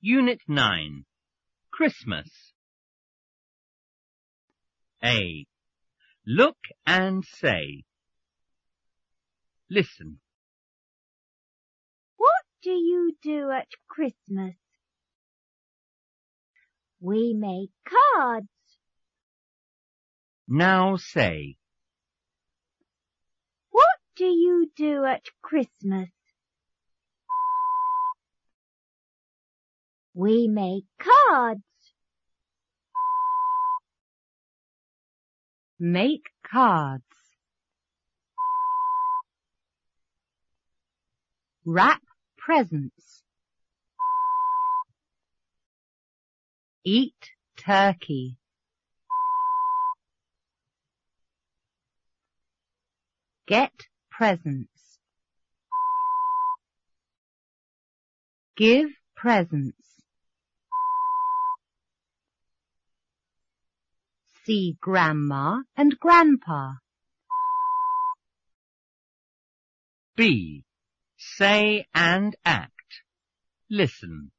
Unit 9. Christmas. A. Look and say. Listen. What do you do at Christmas? We make cards. Now say. What do you do at Christmas? We make cards. Make cards. Wrap presents. Eat turkey. Get presents. Give presents. See Grandma and Grandpa. B. Say and act. Listen.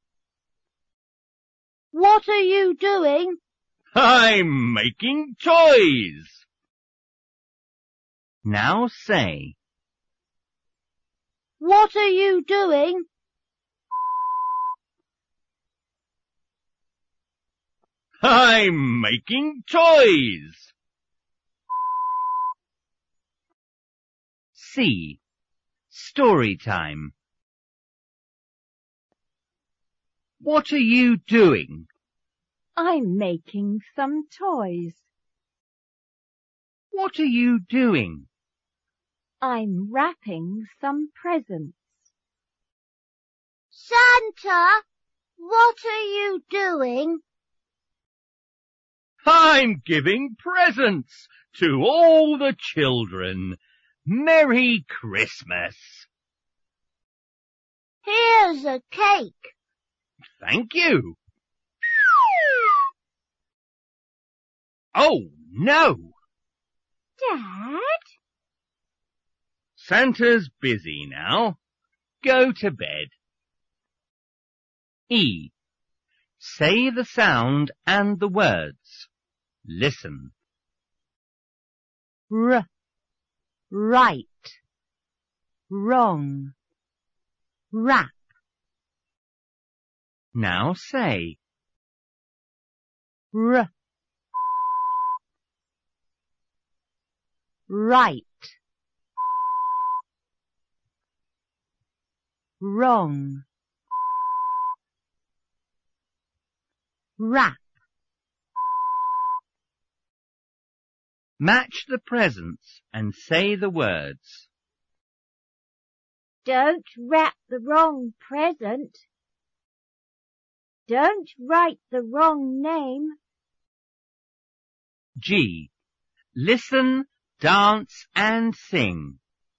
What are you doing? I'm making toys. Now say. What are you doing? I'm making toys. C. Story time. What are you doing? I'm making some toys. What are you doing? I'm wrapping some presents. Santa, what are you doing? I'm giving presents to all the children. Merry Christmas. Here's a cake. Thank you. Oh, no. Dad? Santa's busy now. Go to bed. E. Say the sound and the words. Listen. R. Right. Wrong. Wrap. Now say. R. Right. Wrong. Wrap. Match the presents and say the words. Don't wrap the wrong present. Don't write the wrong name. G. Listen, dance and sing.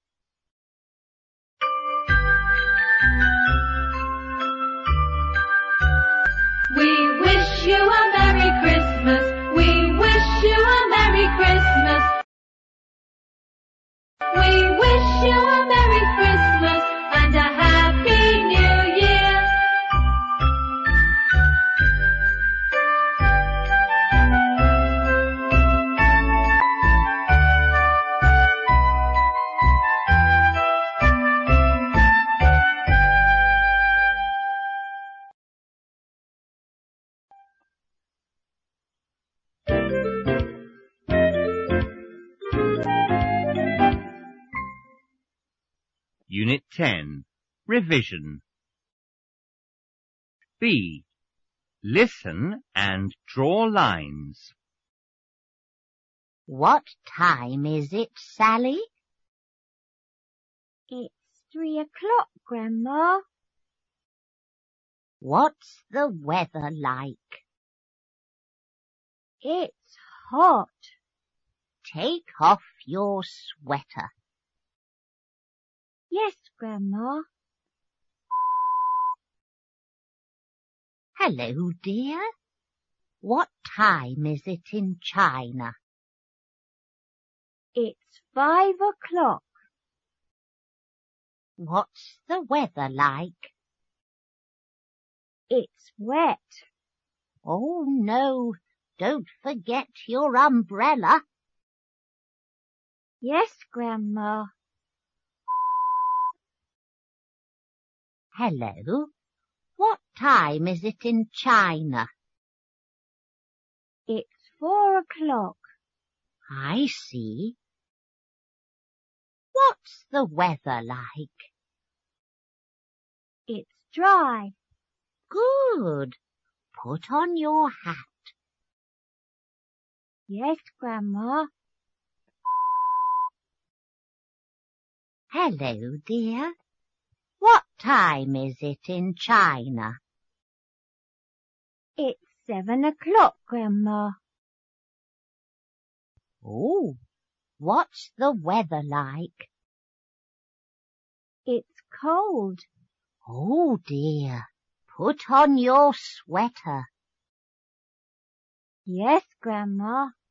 We wish you a Merry Christmas. We wish you a Merry Christmas. We wish you a Merry Christmas and a Happy New Year. Unit 10. Revision. B. Listen and draw lines. What time is it, Sally? It's 3 o'clock, Grandma. What's the weather like? It's hot. Take off your sweater. Yes, Grandma. Hello, dear. What time is it in China? It's 5 o'clock. What's the weather like? It's wet. Oh no, don't forget your umbrella. Yes, Grandma. Hello, what time is it in China? It's 4 o'clock. I see. What's the weather like? It's dry. Good. Put on your hat. Yes, Grandma. Hello, dear. What time is it in China? It's 7 o'clock, Grandma. Oh, what's the weather like? It's cold. Oh dear, put on your sweater. Yes, Grandma.